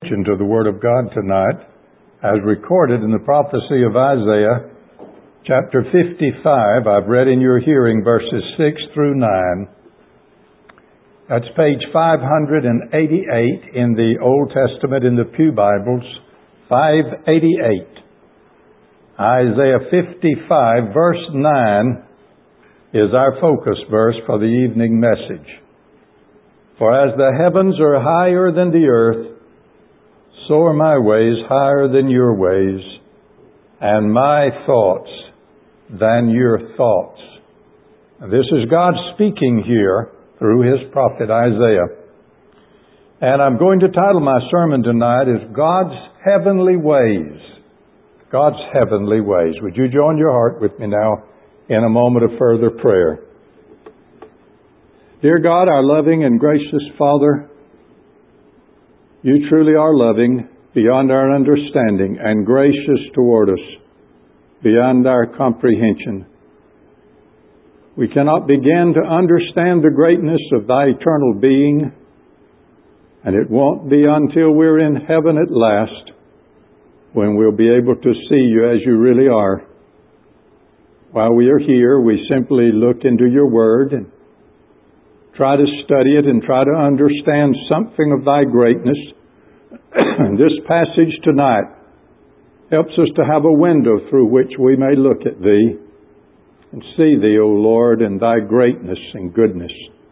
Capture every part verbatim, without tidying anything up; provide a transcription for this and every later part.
To the Word of God tonight, as recorded in the prophecy of Isaiah, chapter fifty-five. I've read in your hearing verses six through nine. That's page five hundred eighty-eight in the Old Testament in the Pew Bibles, five eighty-eight. Isaiah fifty-five, verse nine, is our focus verse for the evening message. For as the heavens are higher than the earth, so are my ways higher than your ways, and my thoughts than your thoughts. This is God speaking here through His prophet Isaiah. And I'm going to title my sermon tonight as God's Heavenly Ways. God's Heavenly Ways. Would you join your heart with me now in a moment of further prayer? Dear God, our loving and gracious Father, You truly are loving beyond our understanding and gracious toward us beyond our comprehension. We cannot begin to understand the greatness of Thy eternal being, and it won't be until we're in heaven at last when we'll be able to see You as You really are. While we are here, we simply look into Your Word and try to study it and try to understand something of Thy greatness. This passage tonight helps us to have a window through which we may look at Thee and see Thee, O Lord, and Thy greatness and goodness.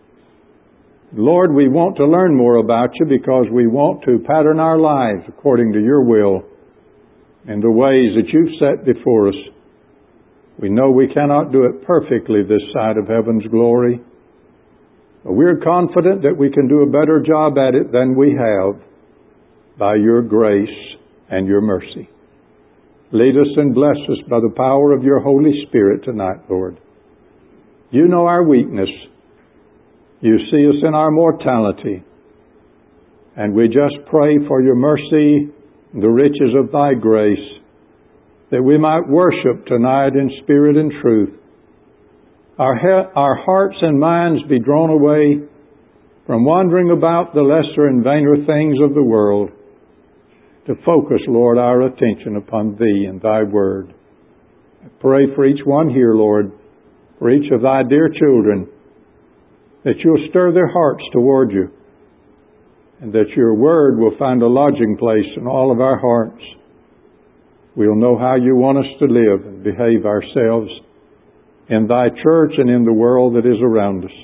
Lord, we want to learn more about You because we want to pattern our lives according to Your will and the ways that You've set before us. We know we cannot do it perfectly this side of heaven's glory, but we're confident that we can do a better job at it than we have by Your grace and Your mercy. Lead us and bless us by the power of Your Holy Spirit tonight, Lord. You know our weakness. You see us in our mortality. And we just pray for Your mercy and the riches of Thy grace, that we might worship tonight in spirit and truth. Our, he- our hearts and minds be drawn away from wandering about the lesser and vainer things of the world, to focus, Lord, our attention upon Thee and Thy Word. I pray for each one here, Lord, for each of Thy dear children, that You'll stir their hearts toward You, and that Your Word will find a lodging place in all of our hearts. We'll know how You want us to live and behave ourselves in Thy church and in the world that is around us.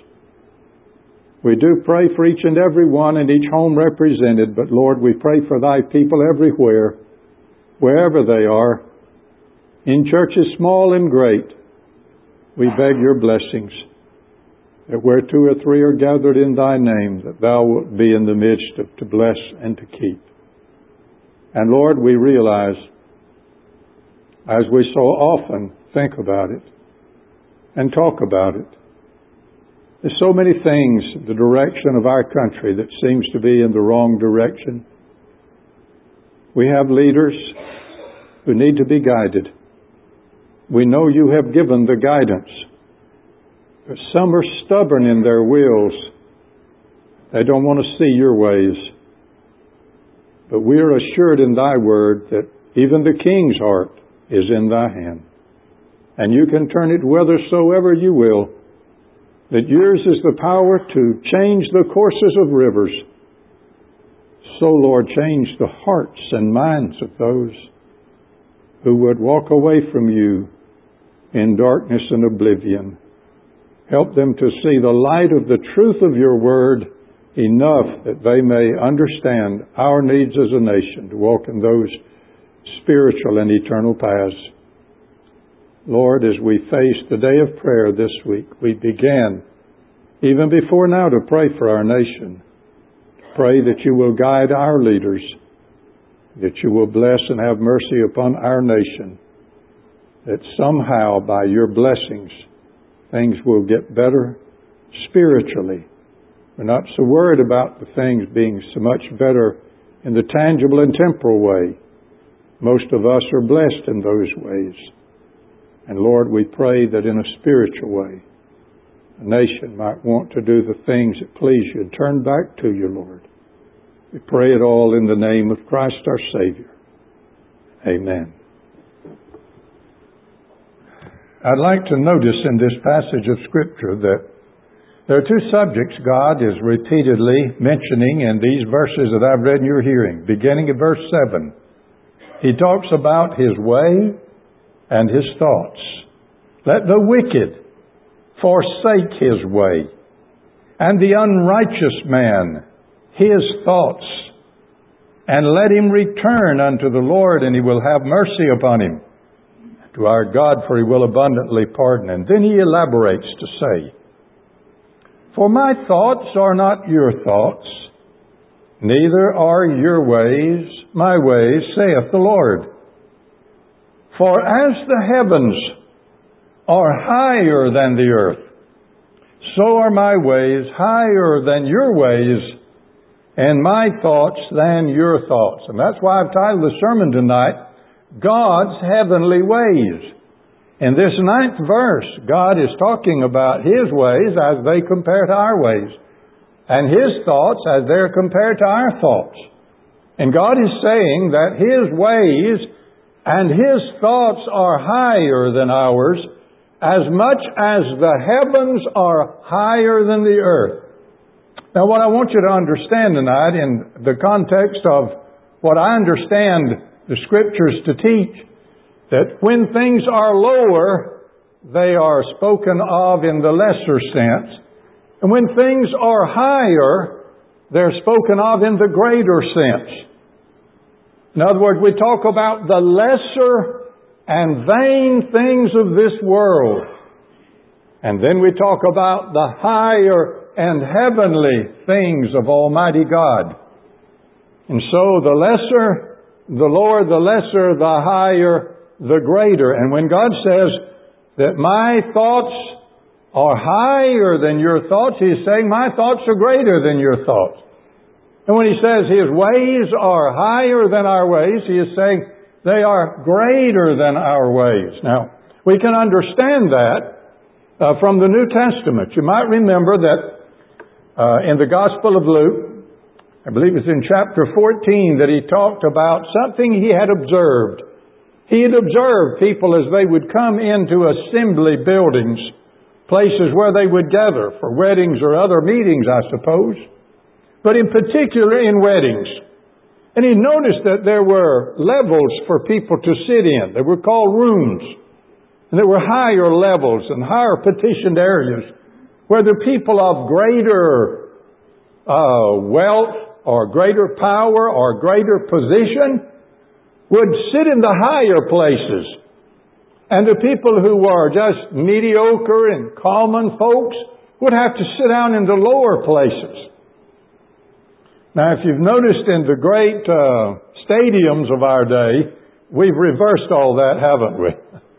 We do pray for each and every one and each home represented, but Lord, we pray for Thy people everywhere, wherever they are, in churches small and great. We beg Your blessings, that where two or three are gathered in Thy name, that Thou wilt be in the midst of to bless and to keep. And Lord, we realize, as we so often think about it and talk about it, there's so many things, the direction of our country that seems to be in the wrong direction. We have leaders who need to be guided. We know You have given the guidance, but some are stubborn in their wills. They don't want to see Your ways. But we are assured in Thy Word that even the king's heart is in Thy hand, and You can turn it whithersoever You will. That Yours is the power to change the courses of rivers. So, Lord, change the hearts and minds of those who would walk away from You in darkness and oblivion. Help them to see the light of the truth of Your Word enough that they may understand our needs as a nation to walk in those spiritual and eternal paths. Lord, as we face the day of prayer this week, we began, even before now, to pray for our nation. Pray that You will guide our leaders, that You will bless and have mercy upon our nation, that somehow by Your blessings things will get better spiritually. We're not so worried about the things being so much better in the tangible and temporal way. Most of us are blessed in those ways. And Lord, we pray that in a spiritual way, a nation might want to do the things that please You and turn back to You, Lord. We pray it all in the name of Christ our Savior. Amen. I'd like to notice in this passage of Scripture that there are two subjects God is repeatedly mentioning in these verses that I've read in your hearing. Beginning at verse seven, He talks about His way and His thoughts. Let the wicked forsake his way, and the unrighteous man his thoughts, and let him return unto the Lord, and He will have mercy upon him. To our God, for He will abundantly pardon. And then He elaborates to say, For my thoughts are not your thoughts, neither are your ways my ways, saith the Lord. For as the heavens are higher than the earth, so are my ways higher than your ways, and my thoughts than your thoughts. And that's why I've titled the sermon tonight, God's Heavenly Ways. In this ninth verse, God is talking about His ways as they compare to our ways, and His thoughts as they're compared to our thoughts. And God is saying that His ways and His thoughts are higher than ours, as much as the heavens are higher than the earth. Now, what I want you to understand tonight in the context of what I understand the Scriptures to teach, that when things are lower, they are spoken of in the lesser sense. And when things are higher, they're spoken of in the greater sense. In other words, we talk about the lesser and vain things of this world. And then we talk about the higher and heavenly things of Almighty God. And so the lesser the lower, the lesser, the higher, the greater. And when God says that my thoughts are higher than your thoughts, He's saying my thoughts are greater than your thoughts. And when He says His ways are higher than our ways, He is saying they are greater than our ways. Now, we can understand that uh, from the New Testament. You might remember that uh, in the Gospel of Luke, I believe it's in chapter fourteen that He talked about something He had observed. He had observed people as they would come into assembly buildings, places where they would gather for weddings or other meetings, I suppose, but in particular in weddings. And He noticed that there were levels for people to sit in. They were called rooms. And there were higher levels and higher petitioned areas where the people of greater uh, wealth or greater power or greater position would sit in the higher places. And the people who were just mediocre and common folks would have to sit down in the lower places. Now, if you've noticed in the great uh, stadiums of our day, we've reversed all that, haven't we?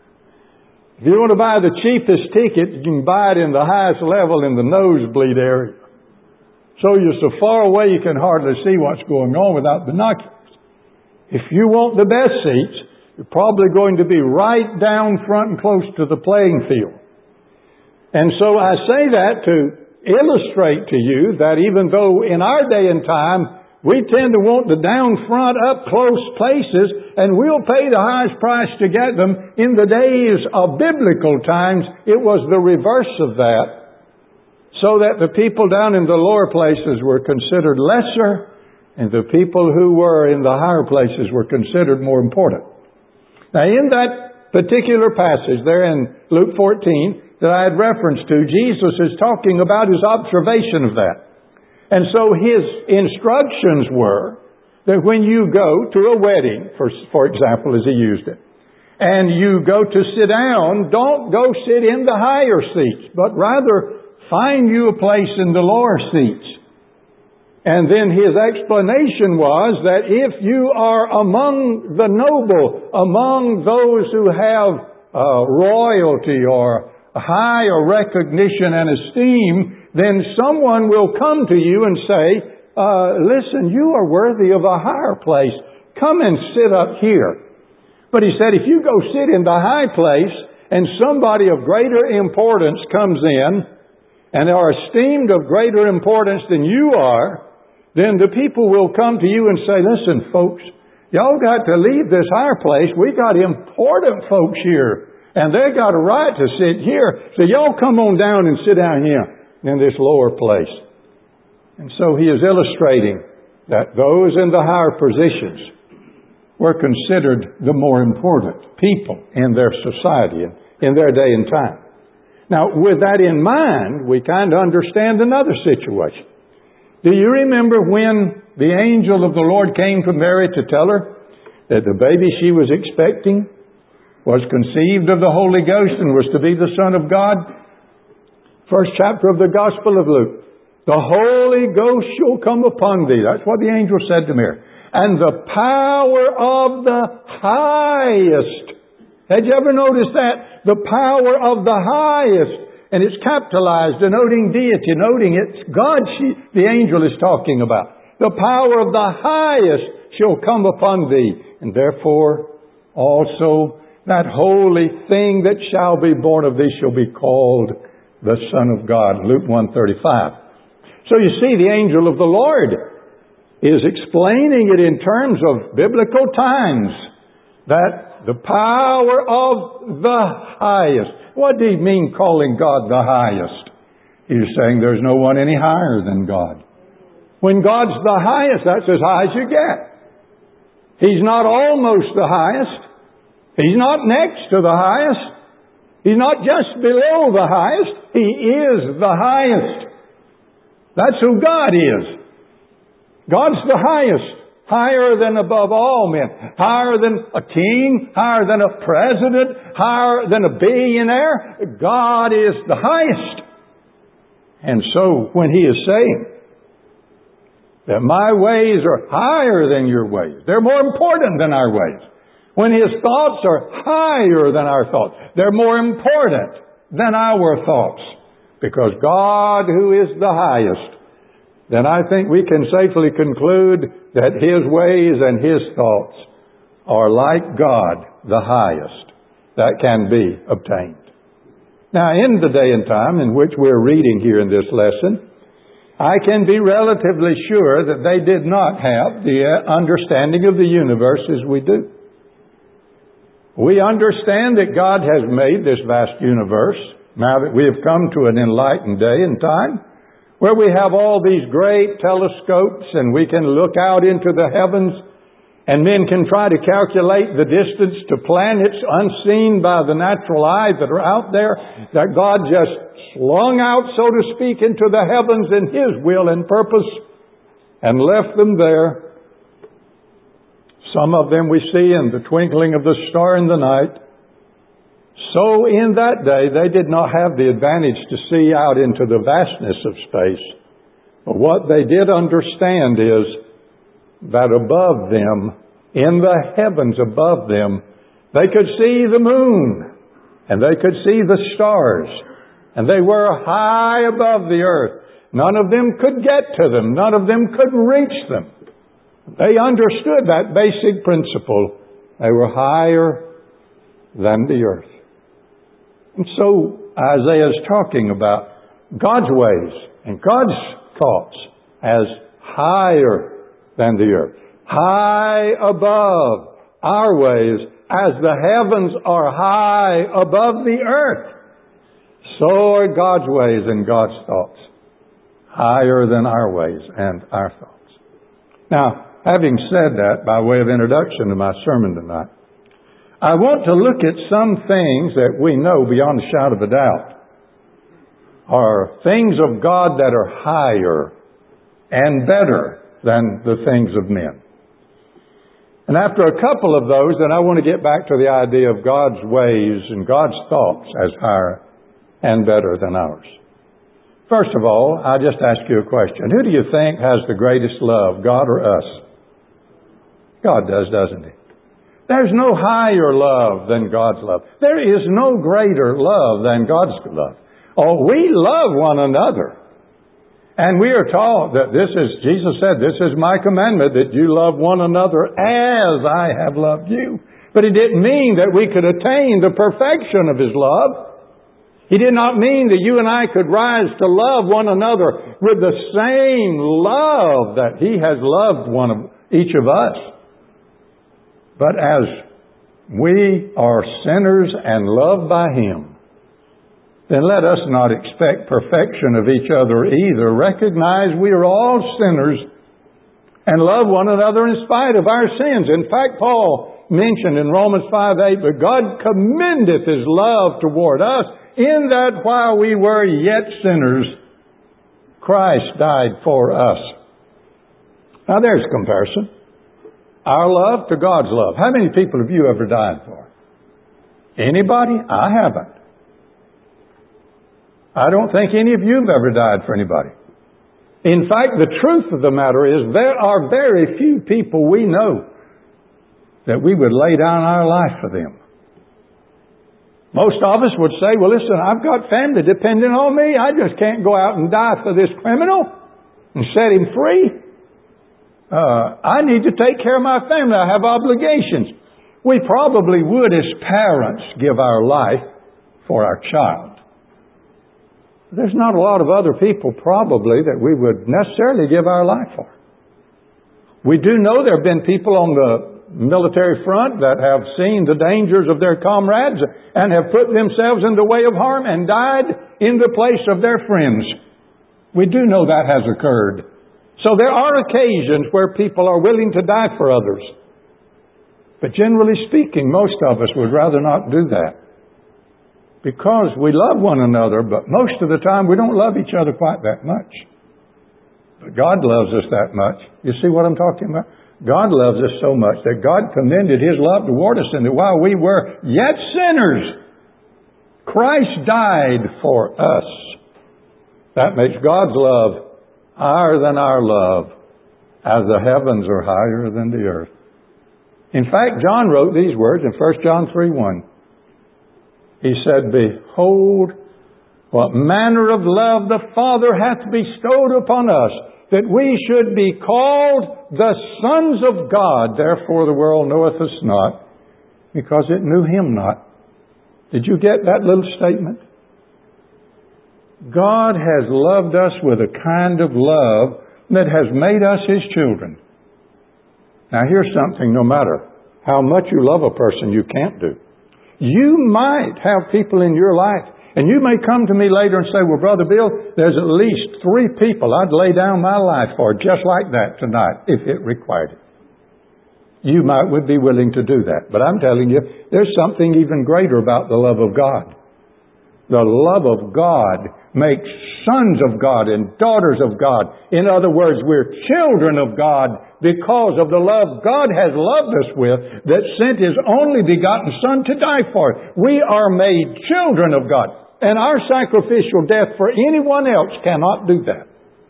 If you want to buy the cheapest ticket, you can buy it in the highest level in the nosebleed area. So you're so far away you can hardly see what's going on without binoculars. If you want the best seats, you're probably going to be right down front and close to the playing field. And so I say that to illustrate to you that even though in our day and time we tend to want the down front, up close places, and we'll pay the highest price to get them, in the days of biblical times it was the reverse of that. So that the people down in the lower places were considered lesser, and the people who were in the higher places were considered more important. Now, in that particular passage there in Luke fourteen that I had reference to, Jesus is talking about His observation of that. And so His instructions were that when you go to a wedding, for, for example, as He used it, and you go to sit down, don't go sit in the higher seats, but rather find you a place in the lower seats. And then His explanation was that if you are among the noble, among those who have uh, royalty or higher recognition and esteem, then someone will come to you and say, uh, listen, you are worthy of a higher place. Come and sit up here. But He said, if you go sit in the high place and somebody of greater importance comes in, and are esteemed of greater importance than you are, then the people will come to you and say, listen, folks, y'all got to leave this higher place. We got important folks here, and they got a right to sit here. So y'all come on down and sit down here in this lower place. And so he is illustrating that those in the higher positions were considered the more important people in their society and in their day and time. Now, with that in mind, we kind of understand another situation. Do you remember when the angel of the Lord came to Mary to tell her that the baby she was expecting was conceived of the Holy Ghost and was to be the Son of God? First chapter of the Gospel of Luke. The Holy Ghost shall come upon thee. That's what the angel said to Mary. And the power of the highest. Had you ever noticed that? The power of the highest. And it's capitalized, denoting deity, noting it's God she, the angel is talking about. The power of the highest shall come upon thee. And therefore, also, that holy thing that shall be born of thee shall be called the Son of God. Luke one thirty-five. So you see, the angel of the Lord is explaining it in terms of biblical times. That the power of the highest. What do you mean calling God the highest? He's saying there's no one any higher than God. When God's the highest, that's as high as you get. He's not almost the highest. He's not next to the highest. He's not just below the highest. He is the highest. That's who God is. God's the highest. Higher than above all men. Higher than a king. Higher than a president. Higher than a billionaire. God is the highest. And so when He is saying that my ways are higher than your ways, they're more important than our ways. When His thoughts are higher than our thoughts, they're more important than our thoughts. Because God, who is the highest, then I think we can safely conclude that His ways and His thoughts are like God, the highest, that can be obtained. Now, in the day and time in which we're reading here in this lesson, I can be relatively sure that they did not have the understanding of the universe as we do. We understand that God has made this vast universe, now that we have come to an enlightened day and time, where we have all these great telescopes and we can look out into the heavens and men can try to calculate the distance to planets unseen by the natural eye that are out there, that God just slung out, so to speak, into the heavens in His will and purpose and left them there. Some of them we see in the twinkling of the star in the night. So in that day, they did not have the advantage to see out into the vastness of space. But what they did understand is that above them, in the heavens above them, they could see the moon, and they could see the stars, and they were high above the earth. None of them could get to them. None of them could reach them. They understood that basic principle. They were higher than the earth. And so Isaiah is talking about God's ways and God's thoughts as higher than the earth. High above our ways as the heavens are high above the earth. So are God's ways and God's thoughts higher than our ways and our thoughts. Now, having said that, by way of introduction to my sermon tonight, I want to look at some things that we know beyond a shadow of a doubt are things of God that are higher and better than the things of men. And after a couple of those, then I want to get back to the idea of God's ways and God's thoughts as higher and better than ours. First of all, I'll just ask you a question. Who do you think has the greatest love, God or us? God does, doesn't He? There's no higher love than God's love. There is no greater love than God's love. Oh, we love one another. And we are taught that this is, Jesus said, this is my commandment, that you love one another as I have loved you. But He didn't mean that we could attain the perfection of His love. He did not mean that you and I could rise to love one another with the same love that He has loved one of each of us. But as we are sinners and loved by Him, then let us not expect perfection of each other either. Recognize we are all sinners and love one another in spite of our sins. In fact, Paul mentioned in Romans five eight, but God commendeth His love toward us in that while we were yet sinners, Christ died for us. Now there's comparison. Our love to God's love. How many people have you ever died for? Anybody? I haven't. I don't think any of you have ever died for anybody. In fact, the truth of the matter is there are very few people we know that we would lay down our life for them. Most of us would say, well, listen, I've got family depending on me. I just can't go out and die for this criminal and set him free. Uh, I need to take care of my family. I have obligations. We probably would, as parents, give our life for our child. There's not a lot of other people probably that we would necessarily give our life for. We do know there have been people on the military front that have seen the dangers of their comrades and have put themselves in the way of harm and died in the place of their friends. We do know that has occurred. So there are occasions where people are willing to die for others. But generally speaking, most of us would rather not do that. Because we love one another, but most of the time we don't love each other quite that much. But God loves us that much. You see what I'm talking about? God loves us so much that God commended His love toward us, and that while we were yet sinners, Christ died for us. That makes God's love higher than our love, as the heavens are higher than the earth. In fact, John wrote these words in First John three one. He said, behold, what manner of love the Father hath bestowed upon us, that we should be called the sons of God. Therefore the world knoweth us not, because it knew Him not. Did you get that little statement? God has loved us with a kind of love that has made us His children. Now here's something, no matter how much you love a person, you can't do. You might have people in your life, and you may come to me later and say, well, Brother Bill, there's at least three people I'd lay down my life for just like that tonight, if it required it. You might would be willing to do that. But I'm telling you, there's something even greater about the love of God. The love of God makes sons of God and daughters of God. In other words, we're children of God because of the love God has loved us with, that sent His only begotten Son to die for it. We are made children of God. And our sacrificial death for anyone else cannot do that.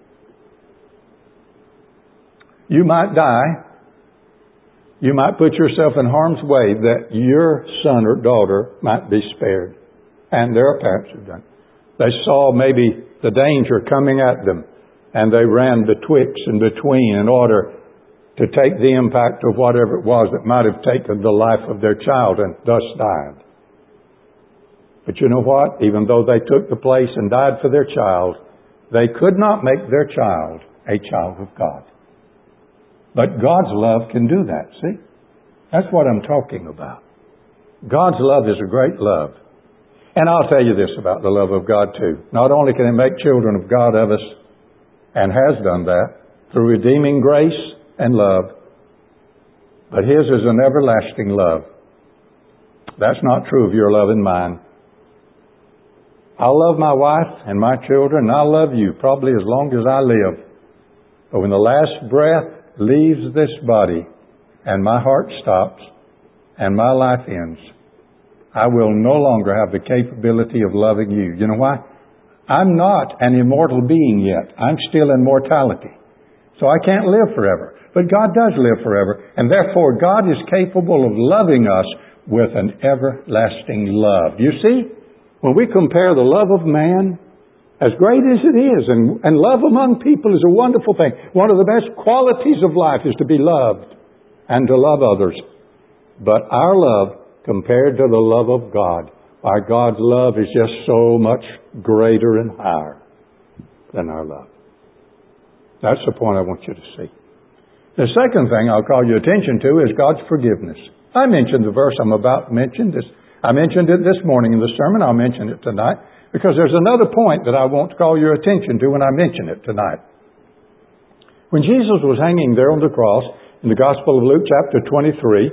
You might die. You might put yourself in harm's way that your son or daughter might be spared. And their parents have done. They saw maybe the danger coming at them, and they ran betwixt and between in order to take the impact of whatever it was that might have taken the life of their child and thus died. But you know what? Even though they took the place and died for their child, they could not make their child a child of God. But God's love can do that, see? That's what I'm talking about. God's love is a great love. And I'll tell you this about the love of God too. Not only can He make children of God of us, and has done that, through redeeming grace and love, but His is an everlasting love. That's not true of your love and mine. I'll love my wife and my children, and I'll love you probably as long as I live. But when the last breath leaves this body, and my heart stops, and my life ends, I will no longer have the capability of loving you. You know why? I'm not an immortal being yet. I'm still in mortality. So I can't live forever. But God does live forever. And therefore, God is capable of loving us with an everlasting love. You see, when we compare the love of man, as great as it is, and, and love among people is a wonderful thing. One of the best qualities of life is to be loved and to love others. But our love, compared to the love of God, Our God's love is just so much greater and higher than our love. That's the point I want you to see. The second thing I'll call your attention to is God's forgiveness. I mentioned the verse I'm about to mention. This, I mentioned it this morning in the sermon. I'll mention it tonight because there's another point that I want to call your attention to when I mention it tonight. When Jesus was hanging there on the cross in the Gospel of Luke chapter twenty-three,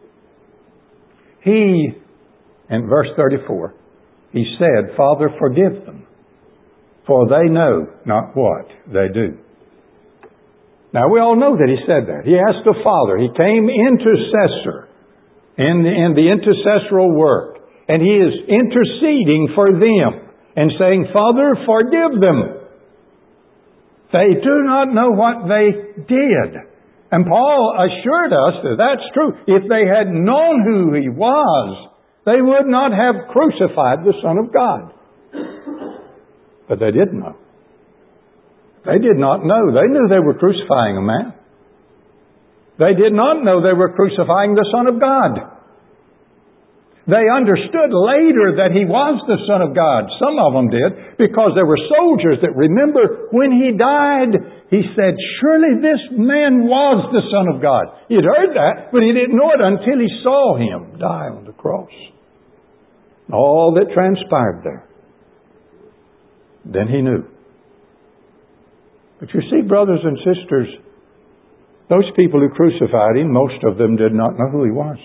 He, in verse thirty-four, He said, Father, forgive them, for they know not what they do. Now, we all know that He said that. He asked the Father. He came intercessor in the, in the intercessoral work. And He is interceding for them and saying, Father, forgive them. They do not know what they did. And Paul assured us that that's true. If they had known who He was, they would not have crucified the Son of God. But they didn't know. They did not know. They knew they were crucifying a man. They did not know they were crucifying the Son of God. They understood later that He was the Son of God. Some of them did, because there were soldiers that remember when He died, He said, surely this man was the Son of God. He'd heard that, but he didn't know it until he saw Him die on the cross. All that transpired there. Then he knew. But you see, brothers and sisters, those people who crucified Him, most of them did not know who He was.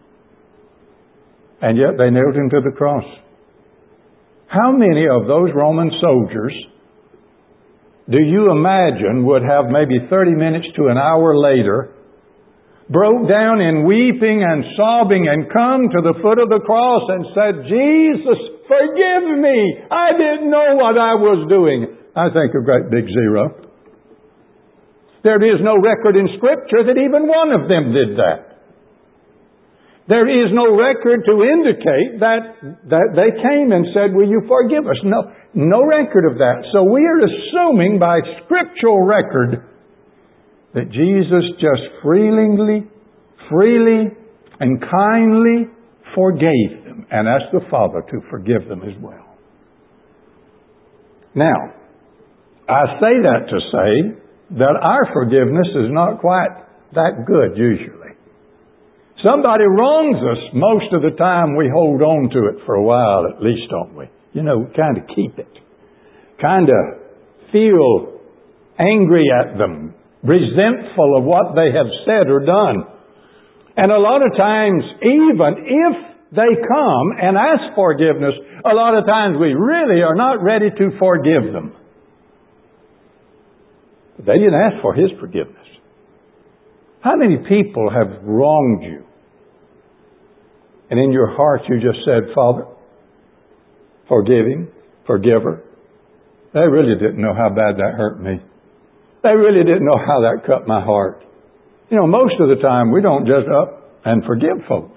And yet they nailed Him to the cross. How many of those Roman soldiers do you imagine would have maybe thirty minutes to an hour later broke down in weeping and sobbing and come to the foot of the cross and said, Jesus, forgive me. I didn't know what I was doing. I think a great big zero. There is no record in Scripture that even one of them did that. There is no record to indicate that, that they came and said, will you forgive us? No, no record of that. So we are assuming by scriptural record that Jesus just freely, freely and kindly forgave them and asked the Father to forgive them as well. Now, I say that to say that our forgiveness is not quite that good usually. Somebody wrongs us, most of the time we hold on to it for a while at least, don't we? You know, we kind of keep it. Kind of feel angry at them, resentful of what they have said or done. And a lot of times, even if they come and ask forgiveness, a lot of times we really are not ready to forgive them. But they didn't ask for His forgiveness. How many people have wronged you? And in your heart you just said, Father, forgive him, forgive her. They really didn't know how bad that hurt me. They really didn't know how that cut my heart. You know, most of the time we don't just up and forgive folks.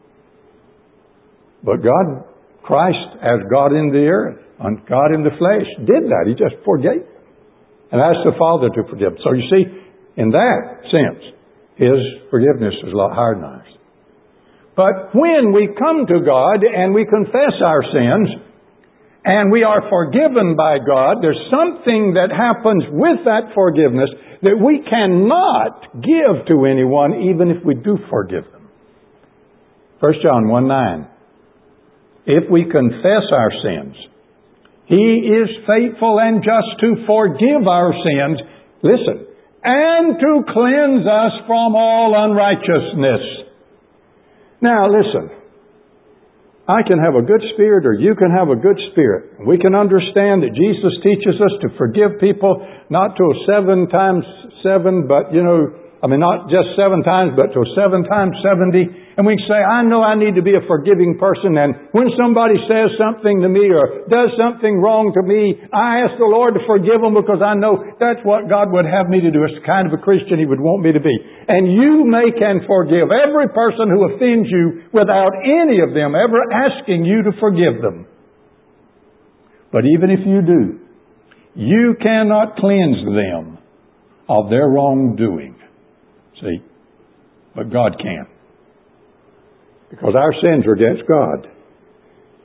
But God, Christ as God in the earth, God in the flesh, did that. He just forgave them and asked the Father to forgive them. So you see, in that sense, His forgiveness is a lot higher than ours. But when we come to God and we confess our sins and we are forgiven by God, there's something that happens with that forgiveness that we cannot give to anyone even if we do forgive them. First John one nine. If we confess our sins, He is faithful and just to forgive our sins, listen, and to cleanse us from all unrighteousness. Now listen, I can have a good spirit or you can have a good spirit. We can understand that Jesus teaches us to forgive people not to seven times seven, but you know, I mean not just seven times, but to seven times seventy. And we can say, I know I need to be a forgiving person. And when somebody says something to me or does something wrong to me, I ask the Lord to forgive them because I know that's what God would have me to do. It's the kind of a Christian He would want me to be. And you may can forgive every person who offends you without any of them ever asking you to forgive them. But even if you do, you cannot cleanse them of their wrongdoing. See? But God can. Because our sins are against God.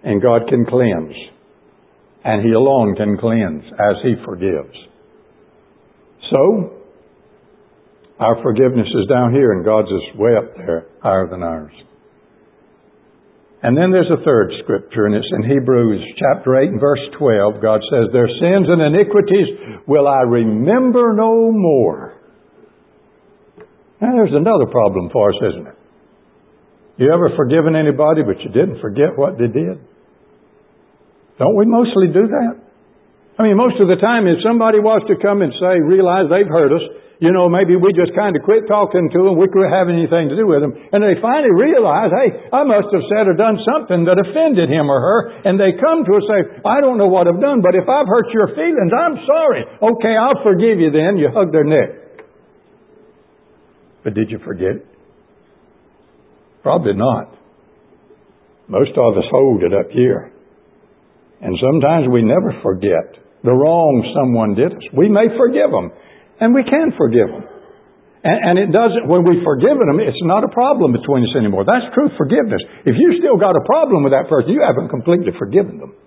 And God can cleanse. And He alone can cleanse as He forgives. So, our forgiveness is down here and God's is way up there, higher than ours. And then there's a third scripture, and it's in Hebrews chapter eight and verse twelve. God says, their sins and iniquities will I remember no more. Now there's another problem for us, isn't it? You ever forgiven anybody but you didn't forget what they did? Don't we mostly do that? I mean, most of the time if somebody was to come and say, realize they've hurt us, you know, maybe we just kind of quit talking to them, we couldn't have anything to do with them, and they finally realize, hey, I must have said or done something that offended him or her, and they come to us and say, I don't know what I've done, but if I've hurt your feelings, I'm sorry. Okay, I'll forgive you then. You hug their neck. But did you forget it? Probably not. Most of us hold it up here. And sometimes we never forget the wrong someone did us. We may forgive them, and we can forgive them. And, and it doesn't, when we've forgiven them, it's not a problem between us anymore. That's true forgiveness. If you still got a problem with that person, you haven't completely forgiven them.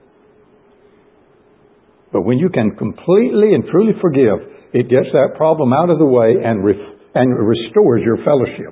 But when you can completely and truly forgive, it gets that problem out of the way and, re- and restores your fellowship.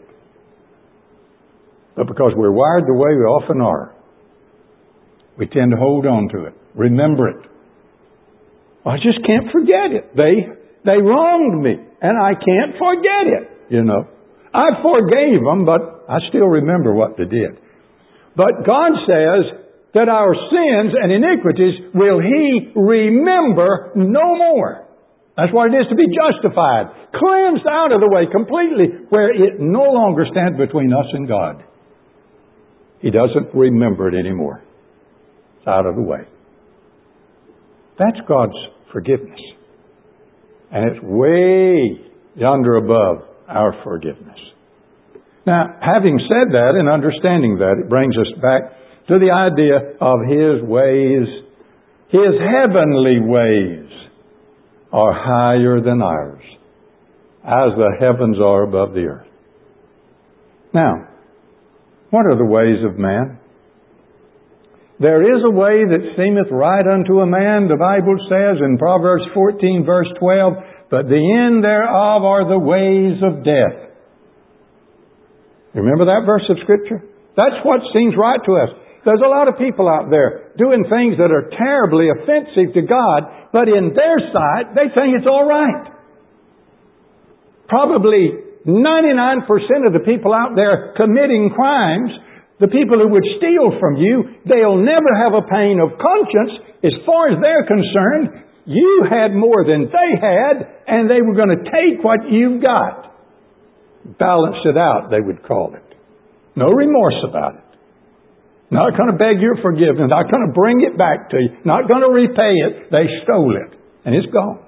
But because we're wired the way we often are, we tend to hold on to it. Remember it. I just can't forget it. They they wronged me, and I can't forget it, you know. I forgave them, but I still remember what they did. But God says that our sins and iniquities will He remember no more. That's what it is to be justified. Cleansed out of the way completely, where it no longer stands between us and God. He doesn't remember it anymore. It's out of the way. That's God's forgiveness. And it's way yonder above our forgiveness. Now, having said that and understanding that, it brings us back to the idea of His ways. His heavenly ways are higher than ours, as the heavens are above the earth. Now, what are the ways of man? There is a way that seemeth right unto a man, the Bible says in Proverbs fourteen verse twelve, but the end thereof are the ways of death. Remember that verse of Scripture? That's what seems right to us. There's a lot of people out there doing things that are terribly offensive to God, but in their sight, they think it's all right. Probably ninety-nine percent of the people out there committing crimes, the people who would steal from you, they'll never have a pain of conscience. As far as they're concerned, you had more than they had, and they were going to take what you've got. Balance it out, they would call it. No remorse about it. Not going to beg your forgiveness. Not going to bring it back to you. Not going to repay it. They stole it, and it's gone.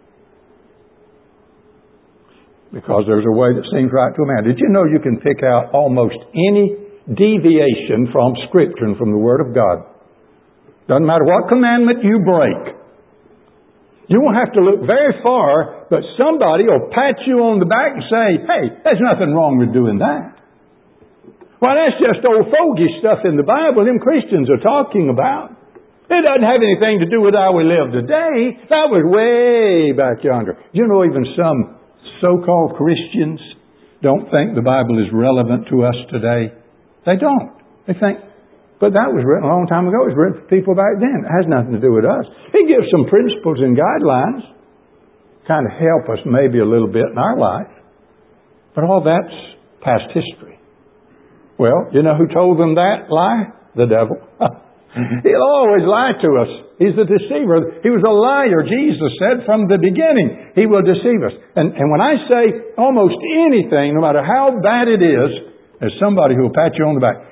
Because there's a way that seems right to a man. Did you know you can pick out almost any deviation from Scripture and from the Word of God? Doesn't matter what commandment you break. You won't have to look very far, but somebody will pat you on the back and say, hey, there's nothing wrong with doing that. Well, that's just old fogey stuff in the Bible them Christians are talking about. It doesn't have anything to do with how we live today. That was way back yonder. You know, even some so-called Christians don't think the Bible is relevant to us today. They don't. They think, but that was written a long time ago. It was written for people back then. It has nothing to do with us. It gives some principles and guidelines, kind of help us maybe a little bit in our life. But all that's past history. Well, you know who told them that lie? The devil. He'll always lie to us. He's a deceiver. He was a liar, Jesus said, from the beginning. He will deceive us. And, and when I say almost anything, no matter how bad it is, there's somebody who will pat you on the back.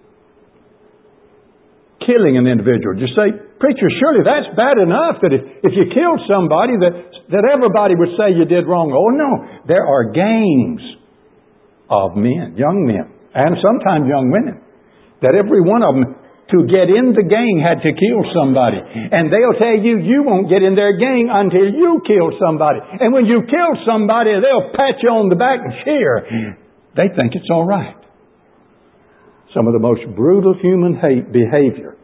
Killing an individual. Just say, preacher, surely that's bad enough that if, if you killed somebody that, that everybody would say you did wrong. Oh no, there are gangs of men, young men, and sometimes young women, that every one of them to get in the gang had to kill somebody. And they'll tell you, you won't get in their gang until you kill somebody. And when you kill somebody, they'll pat you on the back and cheer. They think it's all right. Some of the most brutal human hate behavior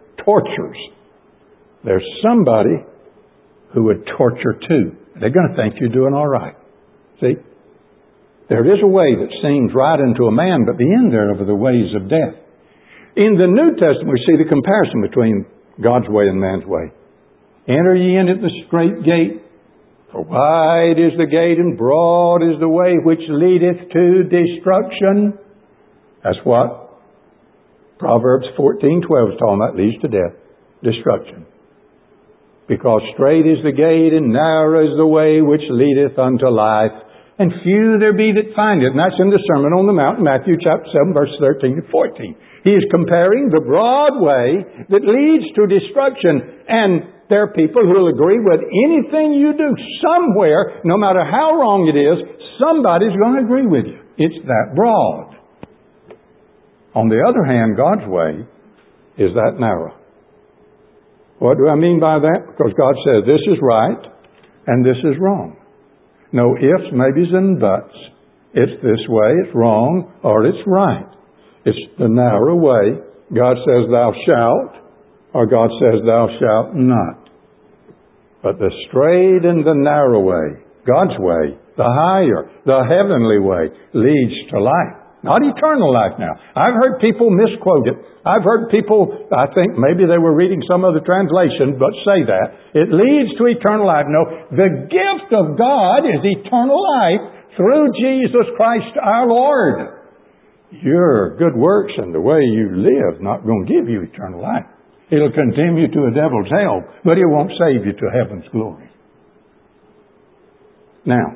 tortures, there's somebody who would torture too. They're going to think you're doing all right. See? There is a way that seems right unto a man, but the end thereof are the ways of death. In the New Testament, we see the comparison between God's way and man's way. Enter ye in at the strait gate, for wide is the gate and broad is the way which leadeth to destruction. That's what Proverbs fourteen twelve is talking about, leads to death, destruction. Because strait is the gate and narrow is the way which leadeth unto life, and few there be that find it. And that's in the Sermon on the Mount, Matthew chapter seven, verse thirteen and fourteen. He is comparing the broad way that leads to destruction. And there are people who will agree with anything you do somewhere, no matter how wrong it is, somebody's going to agree with you. It's that broad. On the other hand, God's way is that narrow. What do I mean by that? Because God says this is right and this is wrong. No ifs, maybes, and buts. It's this way, it's wrong, or it's right. It's the narrow way. God says thou shalt, or God says thou shalt not. But the straight and the narrow way, God's way, the higher, the heavenly way, leads to life. Not eternal life now. I've heard people misquote it. I've heard people, I think maybe they were reading some other translation, but say that. It leads to eternal life. No, the gift of God is eternal life through Jesus Christ our Lord. Your good works and the way you live not going to give you eternal life. It'll condemn you to a devil's hell, but it won't save you to heaven's glory. Now,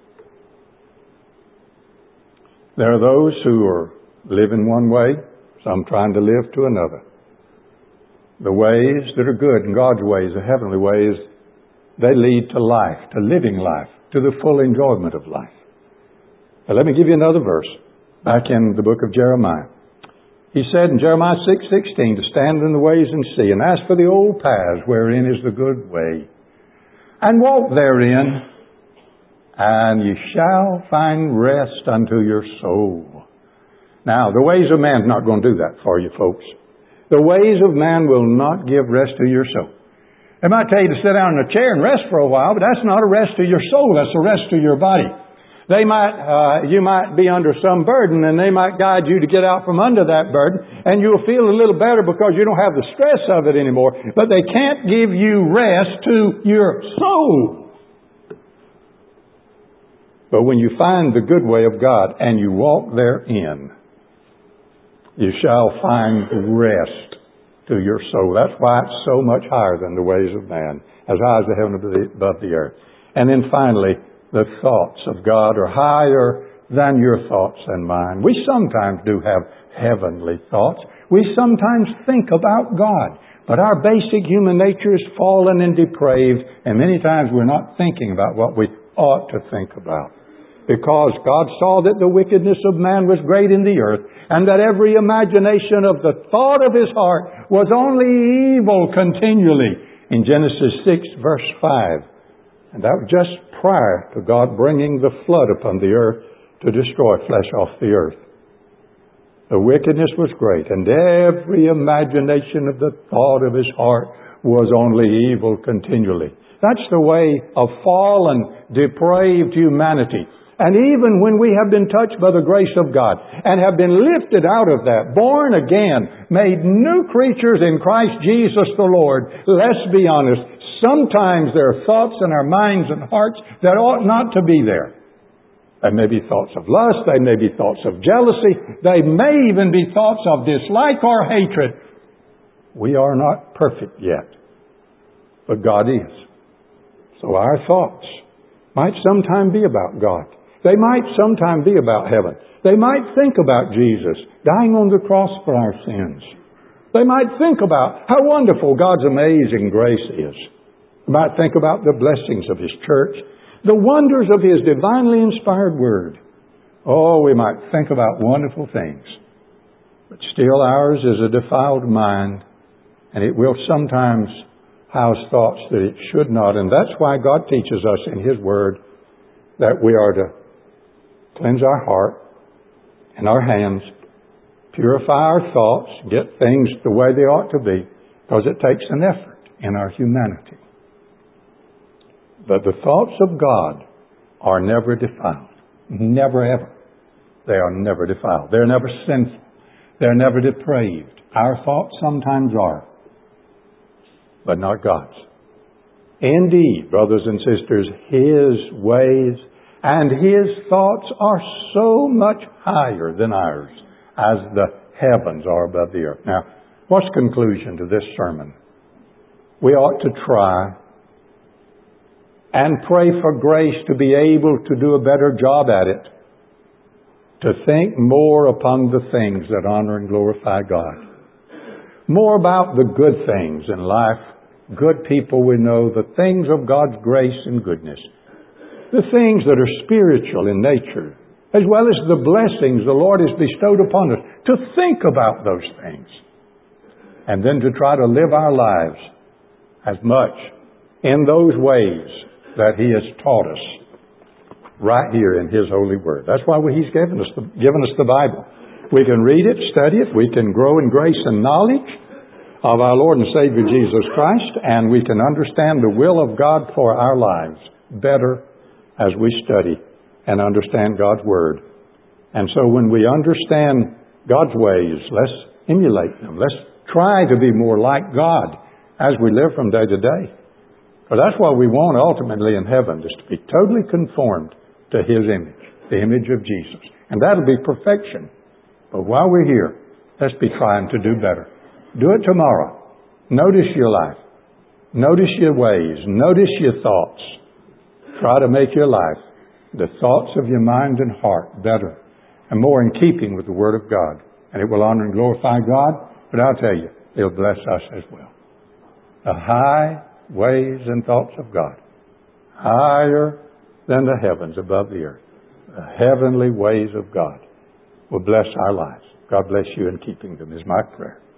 there are those who are living one way, some trying to live to another. The ways that are good and God's ways, the heavenly ways, they lead to life, to living life, to the full enjoyment of life. Now, let me give you another verse back in the book of Jeremiah. He said in Jeremiah six sixteen, to stand in the ways and see, and ask for the old paths wherein is the good way, and walk therein, and ye shall find rest unto your soul. Now, the ways of man is not going to do that for you, folks. The ways of man will not give rest to your soul. They might tell you to sit down in a chair and rest for a while, but that's not a rest to your soul. That's a rest to your body. They might, uh, you might be under some burden, and they might guide you to get out from under that burden, and you'll feel a little better because you don't have the stress of it anymore. But they can't give you rest to your soul. But when you find the good way of God and you walk therein, you shall find rest to your soul. That's why it's so much higher than the ways of man, as high as the heaven above the earth. And then finally, the thoughts of God are higher than your thoughts and mine. We sometimes do have heavenly thoughts. We sometimes think about God. But our basic human nature is fallen and depraved, and many times we're not thinking about what we ought to think about. Because God saw that the wickedness of man was great in the earth, and that every imagination of the thought of his heart was only evil continually. In Genesis six, verse five. And that was just prior to God bringing the flood upon the earth to destroy flesh off the earth. The wickedness was great, and every imagination of the thought of his heart was only evil continually. That's the way of fallen, depraved humanity. And even when we have been touched by the grace of God and have been lifted out of that, born again, made new creatures in Christ Jesus the Lord, let's be honest, sometimes there are thoughts in our minds and hearts that ought not to be there. They may be thoughts of lust, they may be thoughts of jealousy, they may even be thoughts of dislike or hatred. We are not perfect yet, but God is. So our thoughts might sometime be about God. They might sometime be about heaven. They might think about Jesus dying on the cross for our sins. They might think about how wonderful God's amazing grace is. They might think about the blessings of His church, the wonders of His divinely inspired Word. Oh, we might think about wonderful things. But still ours is a defiled mind, and it will sometimes house thoughts that it should not. And that's why God teaches us in His Word that we are to cleanse our heart and our hands, purify our thoughts, get things the way they ought to be, because it takes an effort in our humanity. But the thoughts of God are never defiled. Never ever. They are never defiled. They're never sinful. They're never depraved. Our thoughts sometimes are, but not God's. Indeed, brothers and sisters, His ways and His thoughts are so much higher than ours as the heavens are above the earth. Now, what's the conclusion to this sermon? We ought to try and pray for grace to be able to do a better job at it, to think more upon the things that honor and glorify God, more about the good things in life, good people we know, the things of God's grace and goodness, the things that are spiritual in nature, as well as the blessings the Lord has bestowed upon us, to think about those things, and then to try to live our lives as much in those ways that He has taught us right here in His holy Word. That's why He's given us the, given us the Bible. We can read it, study it, we can grow in grace and knowledge of our Lord and Savior Jesus Christ, and we can understand the will of God for our lives better as we study and understand God's Word. And so when we understand God's ways, let's emulate them. Let's try to be more like God as we live from day to day. For that's what we want ultimately in heaven, is to be totally conformed to His image, the image of Jesus. And that'll be perfection. But while we're here, let's be trying to do better. Do it tomorrow. Notice your life. Notice your ways. Notice your thoughts. Try to make your life, the thoughts of your mind and heart, better and more in keeping with the Word of God. And it will honor and glorify God, but I'll tell you, it'll bless us as well. The high ways and thoughts of God, higher than the heavens above the earth. The heavenly ways of God will bless our lives. God bless you in keeping them is my prayer.